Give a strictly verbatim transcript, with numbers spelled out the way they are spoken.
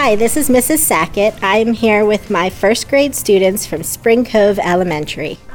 Hi, this is Missus Sackett. I'm here with my first grade students from Spring Cove Elementary.